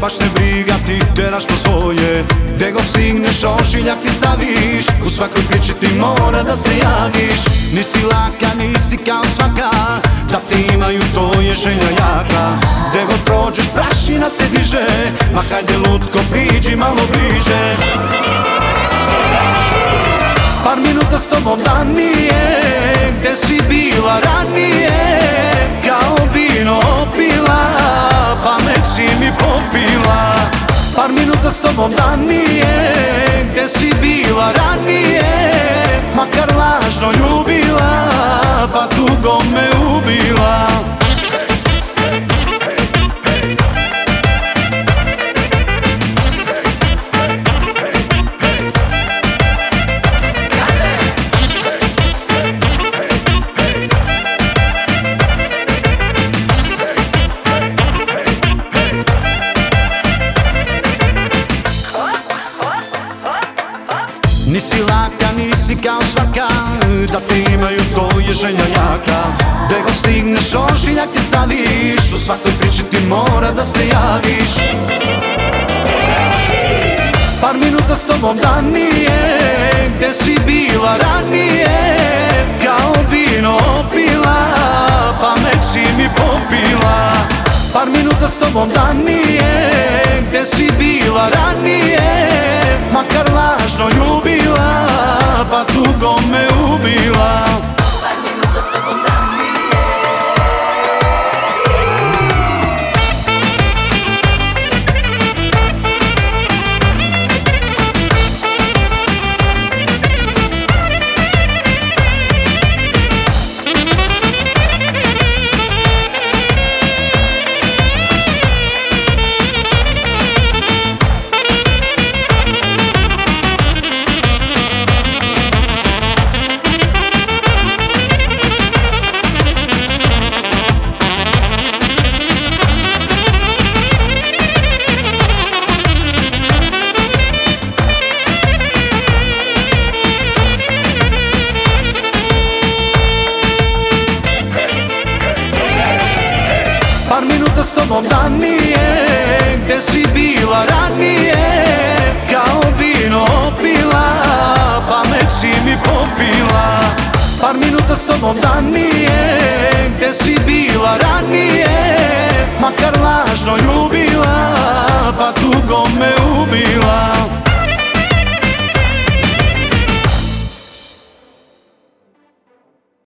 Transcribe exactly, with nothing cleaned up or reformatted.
baš ne briga, ti teraš po svoje. Gde god stigneš ošiljak ti staviš, u svakoj priči ti mora da se javiš. Nisi laka, nisi kao svaka, da te imaju to je želja jaka. Gde god prođeš prašina se diže, ma hajde lutko priđi malo bliže. Par minuta s tobom da mi je, gde si bila ranije, kao vino opila, pamet si mi popila. Par minuta s tobom da mi je, gde si bila ranije, makar lažno ljubila, pa tugo me ubila. Nisi laka, nisi kao svaka, da te imaju to je želja jaka. Gde god stigneš ošiljak ti staviš, u svakoj priči ti mora da se javiš. Par minuta s tobom da mi je, gde si bila ranije, kao vino opila, pamet si mi popila. Par minuta s tobom da mi je, gde si bila ranije, makar lažno ljubila, pa tugo me ubila. Par minuta s tobom da mi Par minuta s tobom da mi je, gde si bila ranije, kao vino opila, pamet si mi popila. Par minuta s tobom da mi je, gde si bila ranije, makar lažno ljubila, pa tugo me ubila.